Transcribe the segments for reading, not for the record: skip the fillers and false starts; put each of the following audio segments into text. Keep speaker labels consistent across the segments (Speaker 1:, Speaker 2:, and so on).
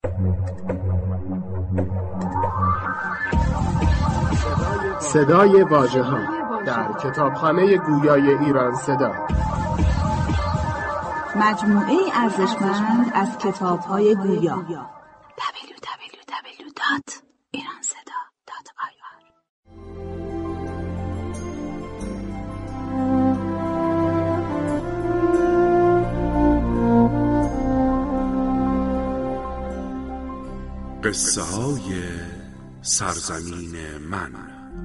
Speaker 1: صدای واژه‌ها در کتابخانه گویای ایران صدا،
Speaker 2: مجموعه ارزشمند از کتاب‌های گویا. www.iranseda.ir
Speaker 3: قصه های سرزمین من.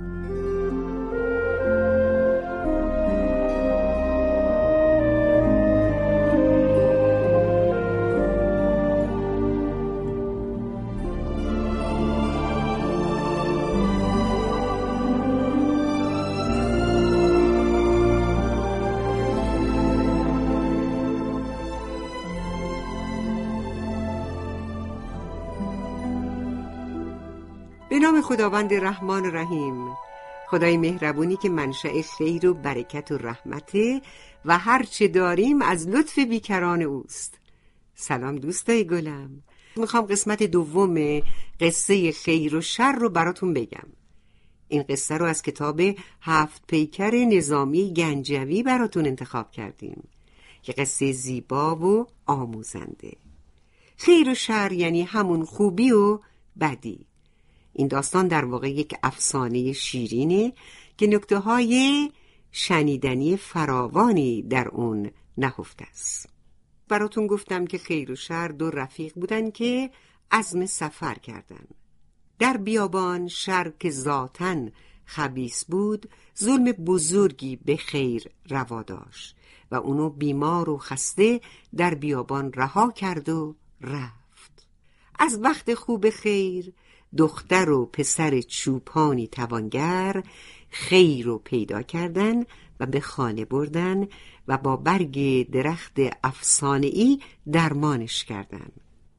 Speaker 4: به نام خداوند رحمان و رحیم، خدای مهربونی که منشأ خیر و برکت و رحمته و هر چه داریم از لطف بیکران اوست. سلام دوستای گلم، میخوام قسمت دوم قصه خیر و شر رو براتون بگم. این قصه رو از کتاب 7 پیکر نظامی گنجوی براتون انتخاب کردیم که قصه زیبا و آموزنده. خیر و شر یعنی همون خوبی و بدی. این داستان در واقع یک افسانه شیرینه که نکته‌های شنیدنی فراوانی در اون نهفته است. براتون گفتم که خیر و شر دو رفیق بودن که عزم سفر کردن. در بیابان شر که ذاتاً خبیث بود، ظلم بزرگی به خیر روا داشت و اونو بیمار و خسته در بیابان رها کرد و رفت. از وقت خوب خیر، دختر و پسر چوپانی توانگر خیر رو پیدا کردن و به خانه بردن و با برگ درخت افسانه‌ای درمانش کردن.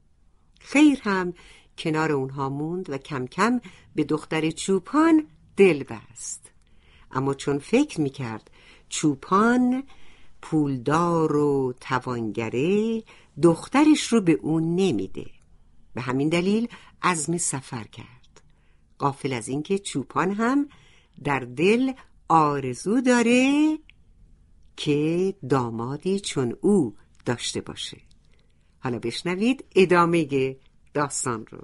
Speaker 4: خیر هم کنار اونها موند و کم کم به دختر چوپان دل بست. اما چون فکر میکرد چوپان پولدار و توانگره، دخترش رو به اون نمیده. به همین دلیل عزم سفر کرد، غافل از اینکه چوپان هم در دل آرزو داره که دامادی چون او داشته باشه. حالا بشنوید ادامه داستان رو.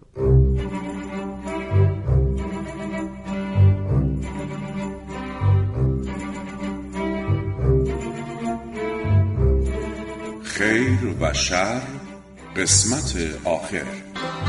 Speaker 3: خیر و شر، قسمت آخر.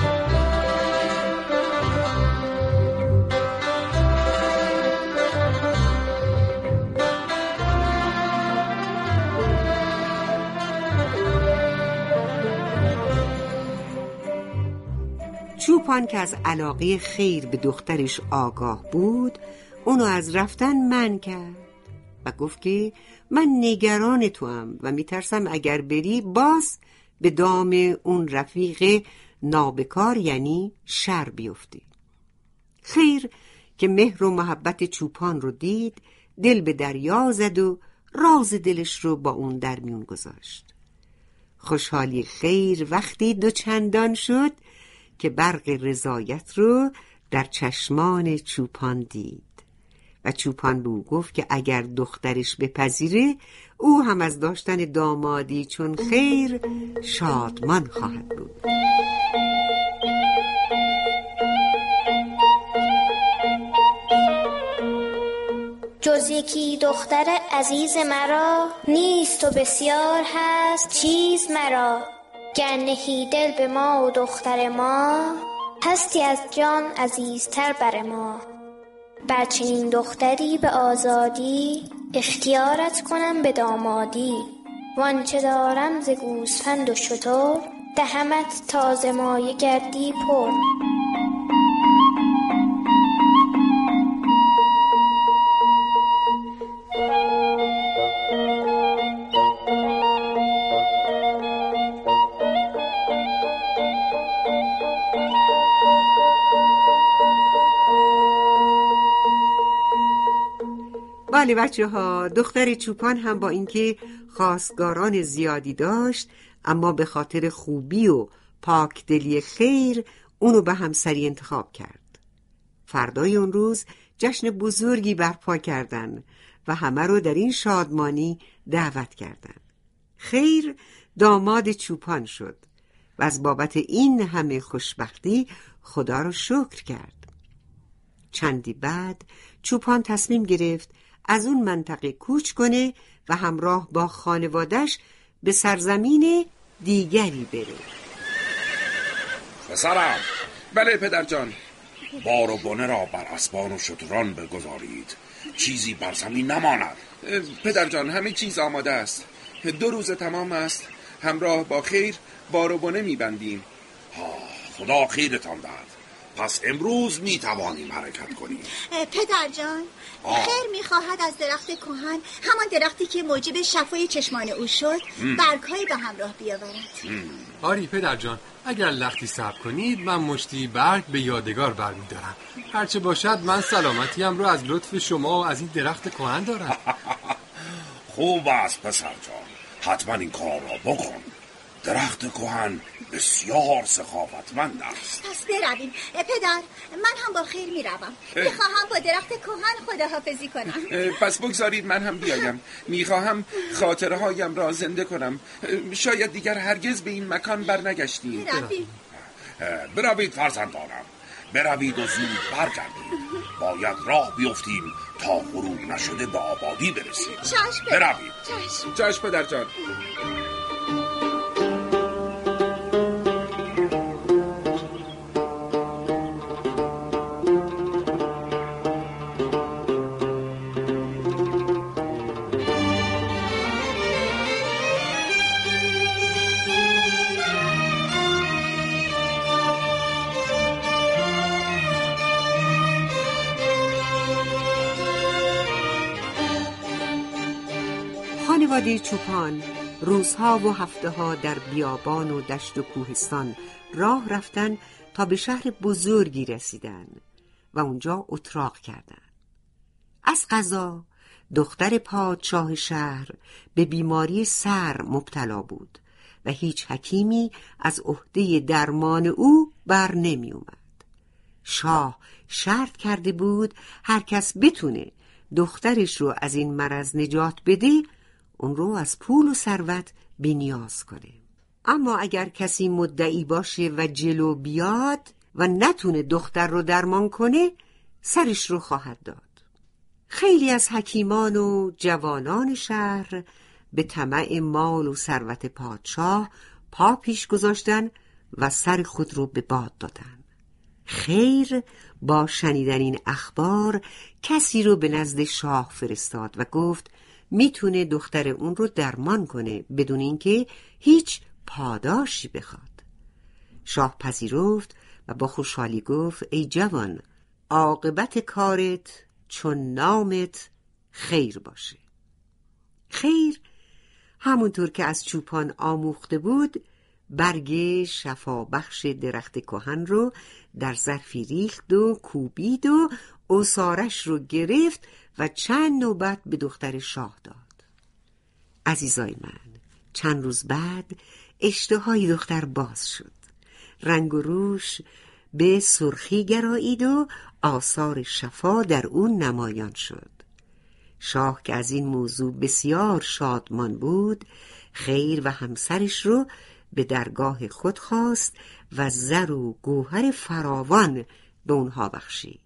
Speaker 4: چوپان که از علاقه خیر به دخترش آگاه بود، اونو از رفتن منع کرد و گفت که من نگران توام و میترسم اگر بری باز به دام اون رفیق نابکار یعنی شر بیفتی. خیر که مهر و محبت چوپان رو دید، دل به دریا زد و راز دلش رو با اون در میون گذاشت. خوشحالی خیر وقتی دوچندان شد که برق رضایت رو در چشمان چوپان دید و چوپان به او گفت که اگر دخترش بپذیره، او هم از داشتن دامادی چون خیر شادمان خواهد بود.
Speaker 5: جز یکی دختر عزیز مرا، نیست و بسیار هست چیز مرا. گر نهی دل به ما و دختر ما، هستی از جان عزیزتر بر ما. بر چنین دختری به آزادی، اختیارت کنم به دامادی. وانچه دارم ز گوسفند و شتر، دهمت تا ز مایه گردی پر.
Speaker 4: بله بچه ها، دختر چوپان هم با اینکه خواستگاران زیادی داشت، اما به خاطر خوبی و پاک دلی خیر اونو به همسری انتخاب کرد. فردای اون روز جشن بزرگی برپا کردن و همه رو در این شادمانی دعوت کردن. خیر داماد چوپان شد و از بابت این همه خوشبختی خدا رو شکر کرد. چندی بعد چوپان تصمیم گرفت از اون منطقه کوچ کنه و همراه با خانوادش به سرزمین دیگری بره.
Speaker 3: پسرم، بله پدر جان. بار و بنه را بر اسبان و شتران بگذارید، چیزی بر زمین نماند. پدر جان، همه چیز آماده است. 2 روز تمام است. همراه با خیر بار و بنه میبندیم. خدا خیرتان دهد. پس امروز میتوانیم حرکت کنیم.
Speaker 6: پدر جان، خیر میخواهد از درخت کهن، همان درختی که موجب شفای چشمان او شد، برگ‌هایی به همراه بیاورد.
Speaker 7: آری پدر جان، اگر لختی صبر کنید من مشتی برگ به یادگار برمیدارم. هرچه باشد من سلامتیم رو از لطف شما و از این درخت کهن دارم.
Speaker 3: خوب است پسر جان، حتما این کار را بکن. درخت کهن بسیار سخاوتمند است.
Speaker 6: پس برویم. پدر، من هم با خیر میروم. میخواهم با درخت کهن خداحافظی کنم.
Speaker 8: پس بگذارید من هم بیایم. میخواهم خاطره هایم را زنده کنم. شاید دیگر هرگز به این مکان برنگشتیم.
Speaker 3: بروید فرزندانم، بروید و زود برگردید. باید راه بیفتیم تا غروب نشده به آبادی برسیم. بروید.
Speaker 8: چشم پدر جان.
Speaker 4: خانواده چوپان روزها و هفته‌ها در بیابان و دشت و کوهستان راه رفتن تا به شهر بزرگی رسیدن و اونجا اتراق کردن. از قضا دختر پادشاه شهر به بیماری سر مبتلا بود و هیچ حکیمی از عهده درمان او بر نمی اومد. شاه شرط کرده بود هر کس بتونه دخترش رو از این مرض نجات بده اون رو از پول و ثروت بی‌نیاز کنه. اما اگر کسی مدعی باشه و جلو بیاد و نتونه دختر رو درمان کنه سرش رو خواهد داد. خیلی از حکیمان و جوانان شهر به طمع مال و ثروت پادشاه پا پیش گذاشتن و سر خود رو به باد دادن. خیر با شنیدن این اخبار کسی رو به نزد شاه فرستاد و گفت میتونه دختر اون رو درمان کنه بدون اینکه هیچ پاداشی بخواد. شاه پذیرفت و با خوشحالی گفت ای جوان، عاقبت کارت چون نامت خیر باشه. خیر همونطور که از چوپان آموخته بود برگ شفابخش درخت کهن رو در ظرفی ریخت و کوبید و عصارش رو گرفت و چند نوبت به دختر شاه داد. عزیزای من، چند روز بعد اشتهای دختر باز شد. رنگ و روش به سرخی گرایید و آثار شفا در اون نمایان شد. شاه که از این موضوع بسیار شادمان بود خیر و همسرش رو به درگاه خود خواست و زر و گوهر فراوان به اونها بخشید.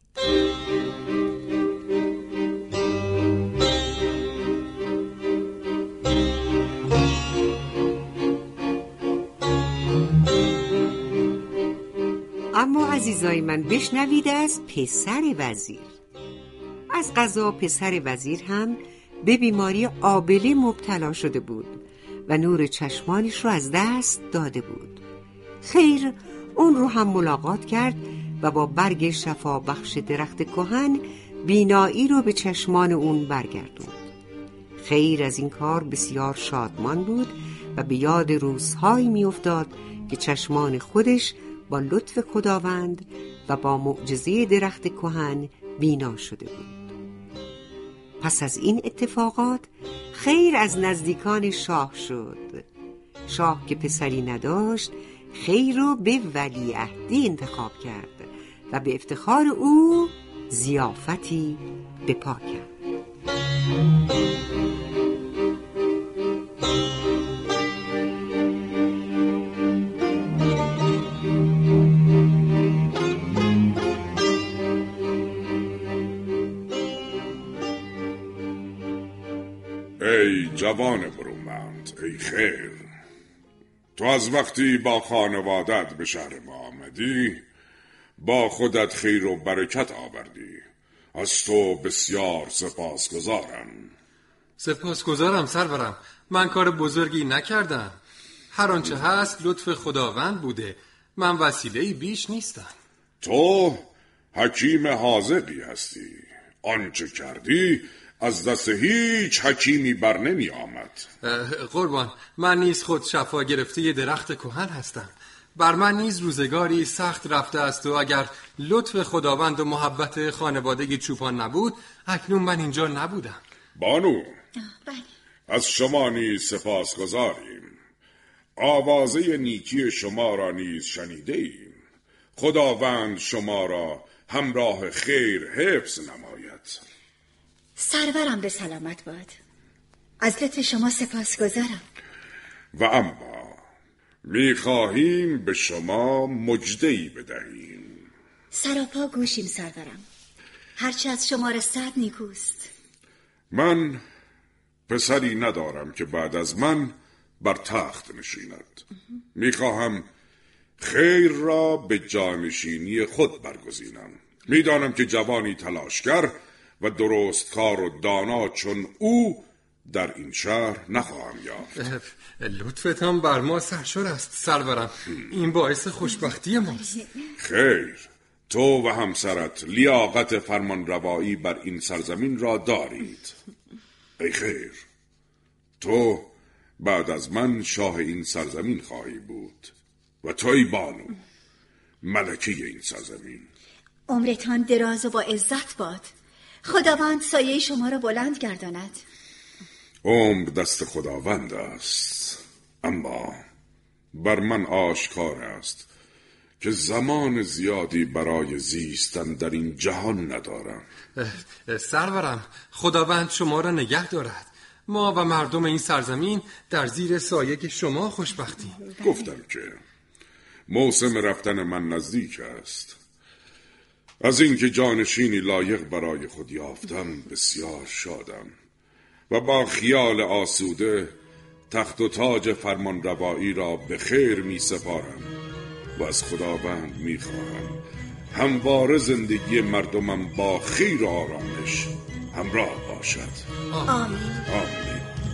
Speaker 4: اما عزیزای من بشنوید از پسر وزیر. از قضا پسر وزیر هم به بیماری آبله مبتلا شده بود و نور چشمانش رو از دست داده بود. خیر اون رو هم ملاقات کرد و با برگ شفا بخش درخت کهن بینایی رو به چشمان اون برگردوند. خیر از این کار بسیار شادمان بود و به یاد روزهایی می افتاد که چشمان خودش با لطف خداوند و با معجزه درخت کهن بینا شده بود. پس از این اتفاقات خیر از نزدیکان شاه شد. شاه که پسری نداشت خیر رو به ولیعهدی انتخاب کرد و به افتخار او ضیافتی به پا کرد.
Speaker 3: ای جوان برومند، ای خیر، تو از وقتی با خانوادت به شهر ما آمدی با خودت خیر و برکت آوردی. از تو بسیار سپاسگزارم.
Speaker 7: سپاسگزارم سرورم، من کار بزرگی نکردم. هر آنچه هست لطف خداوند بوده، من وسیله‌ای بیش نیستم.
Speaker 3: تو حکیم حاذقی هستی، آنچه کردی از دست هیچ حکیمی بر نمی آمد.
Speaker 7: قربان، من نیز خود شفا گرفته ی درخت کهن هستم. بر من نیز روزگاری سخت رفته است و اگر لطف خداوند و محبت خانواده چوپان نبود اکنون من اینجا نبودم.
Speaker 3: بانو،
Speaker 6: بله.
Speaker 3: از شما نیز سپاسگزاریم. آوازه نیکی شما را نیز شنیده ایم. خداوند شما را همراه خیر حفظ نماید.
Speaker 6: سرورم به سلامت باد. از لطف شما سپاسگزارم.
Speaker 3: و اما می‌خواهیم به شما مجده‌ای بدهیم.
Speaker 6: سراپا گوشیم سرورم. هرچه از شما رسد نیکوست.
Speaker 3: من پسری ندارم که بعد از من بر تخت نشیند. می‌خواهم خیر را به جانشینی خود برگزینم. می‌دانم که جوانی تلاشگر و درست کار و دانا چون او در این شهر نخواهم یافت.
Speaker 7: لطفتان بر ما سرشار است سرورم، این باعث خوشبختی ماست.
Speaker 3: خیر، تو و همسرت لیاقت فرمانروایی بر این سرزمین را دارید. ای خیر، تو بعد از من شاه این سرزمین خواهی بود و توی بانو، ملکه این سرزمین.
Speaker 6: عمرتان دراز و با عزت باد. خداوند سایه شما را بلند گرداند.
Speaker 3: عمر دست خداوند است، اما بر من آشکار است که زمان زیادی برای زیستن در این جهان ندارم.
Speaker 7: سرورم، خداوند شما را نگه دارد. ما و مردم این سرزمین در زیر سایه شما خوشبختیم.
Speaker 3: گفتم که موسم رفتن من نزدیک است. از اینکه جانشینی لایق برای خود یافتم بسیار شادم و با خیال آسوده تخت و تاج فرمانروایی را به خیر می سپارم و از خداوند می خواهم همواره زندگی مردمم با خیر و آرامش همراه باشد.
Speaker 6: آمین.
Speaker 3: آمین.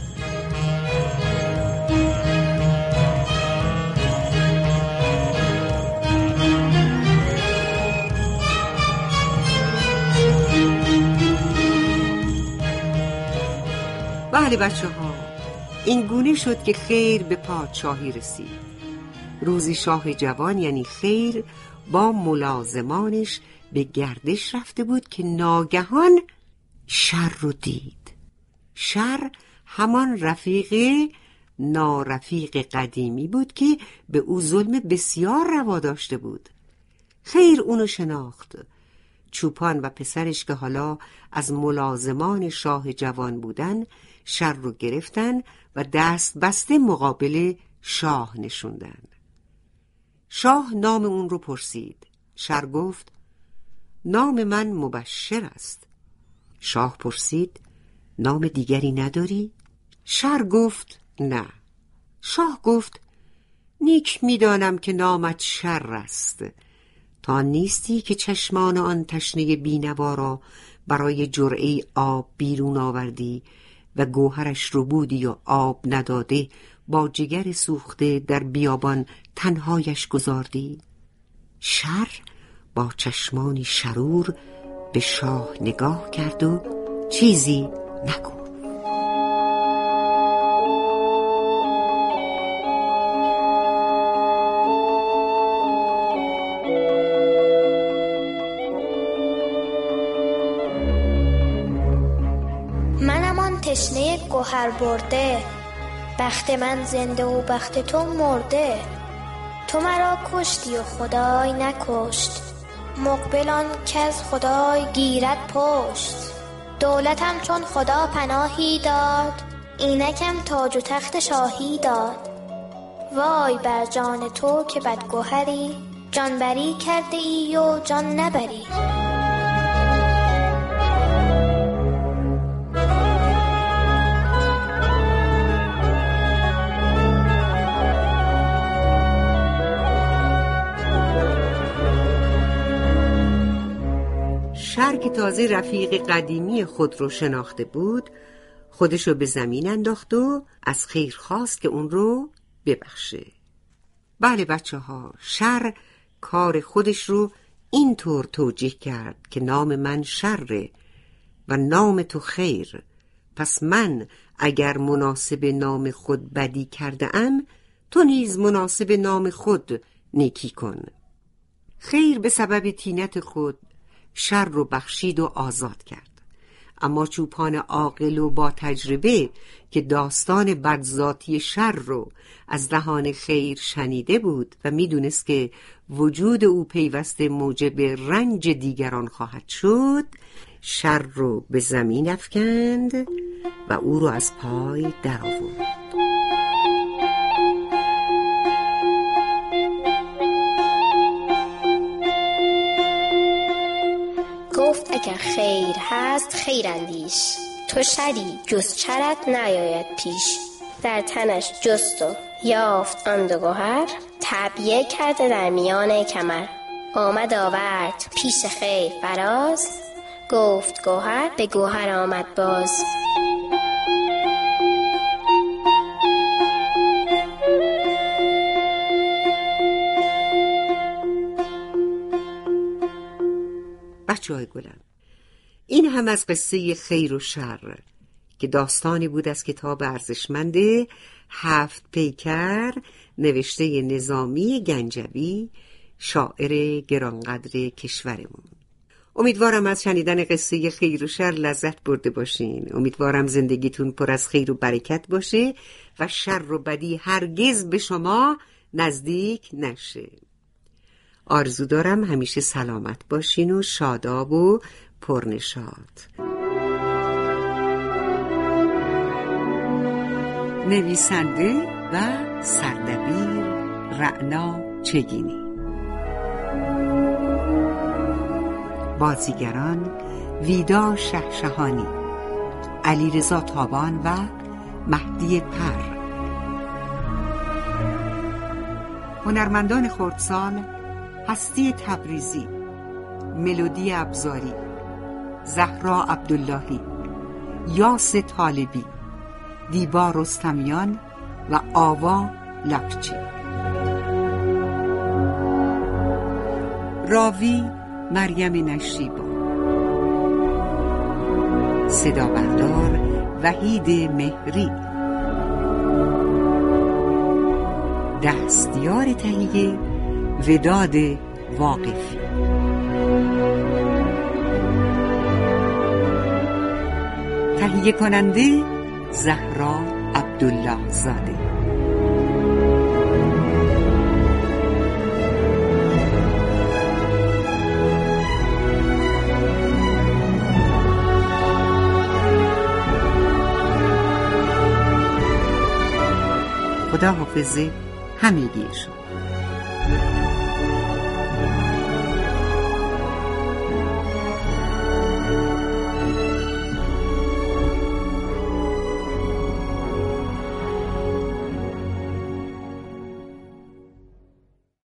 Speaker 4: بله بچه ها، این گونه شد که خیر به پادشاهی رسید. روزی شاه جوان یعنی خیر با ملازمانش به گردش رفته بود که ناگهان شر رو دید. شر همان رفیق نارفیق قدیمی بود که به او ظلم بسیار روا داشته بود. خیر اونو شناخت. چوپان و پسرش که حالا از ملازمان شاه جوان بودن شر رو گرفتن و دست بسته مقابل شاه نشوندن. شاه نام اون رو پرسید. شر گفت نام من مبشر است. شاه پرسید نام دیگری نداری؟ شر گفت نه. شاه گفت نیک میدانم که نامت شر است. تا نیستی که چشمان آن تشنه بینوا را برای جرعه آب بیرون آوردی و گوهرش رو بودی و آب نداده با جگر سوخته در بیابان تنهایش گذاردی. شر با چشمانی شرور به شاه نگاه کرد و چیزی نگفت.
Speaker 5: منم آن تشنه گوهر برده، بخت من زنده و بخت تو مرده. تو تو مرا کشتی و خدای نکشت، مقبلان که از خدای گیرد پشت. دولتم چون خدا پناهی داد، اینکم تاج و تخت شاهی داد. وای بر جان تو که بدگوهری، جان بری کرده ای و جان نبری.
Speaker 4: شر که تازه رفیق قدیمی خود رو شناخته بود، خودشو به زمین انداخت و از خیر خواست که اون رو ببخشه. بله بچه ها، شر کار خودش رو اینطور توجیه کرد که نام من شره و نام تو خیر، پس من اگر مناسب نام خود بدی کرده ام، تو نیز مناسب نام خود نیکی کن. خیر به سبب طینت خود شر رو بخشید و آزاد کرد. اما چوپان عاقل و با تجربه که داستان بدذاتی شر رو از دهان خیر شنیده بود و میدونست که وجود او پیوسته موجب رنج دیگران خواهد شد، شر رو به زمین افکند و او رو از پای در آورد.
Speaker 5: گفت اگر خیر هست خیر اندیش، تو شری جز چرت نیاید پیش. در تنش جست و یافت آن دو گوهر، تعبیه کرده در میان کمر. آمد آورد پیش خیر فراز، گفت گوهر به گوهر آمد باز.
Speaker 4: بچه‌های گلم، این هم از قصه خیر و شر که داستانی بود از کتاب ارزشمند 7 پیکر نوشته نظامی گنجوی، شاعر گرانقدر کشورمون. امیدوارم از شنیدن قصه خیر و شر لذت برده باشین. امیدوارم زندگیتون پر از خیر و برکت باشه و شر و بدی هرگز به شما نزدیک نشه. آرزو دارم همیشه سلامت باشین و شاداب و پرنشاط. نویسنده و سردبیر رعنا چگینی. بازیگران ویدا شهشهانی، علیرضا تابان و مهدی پر. هنرمندان خردسال: هستی تبریزی، ملودی ابزاری، زهرا عبداللهی، یاس طالبی، دیبا رستمیان و آوا لاکچی. راوی مریم نشیبا. صدا بردار وحید مهری. دستیار تهیه وداد واقفی. تهیه کننده زهرا عبدالله زاده. خدا حافظ همگی شما.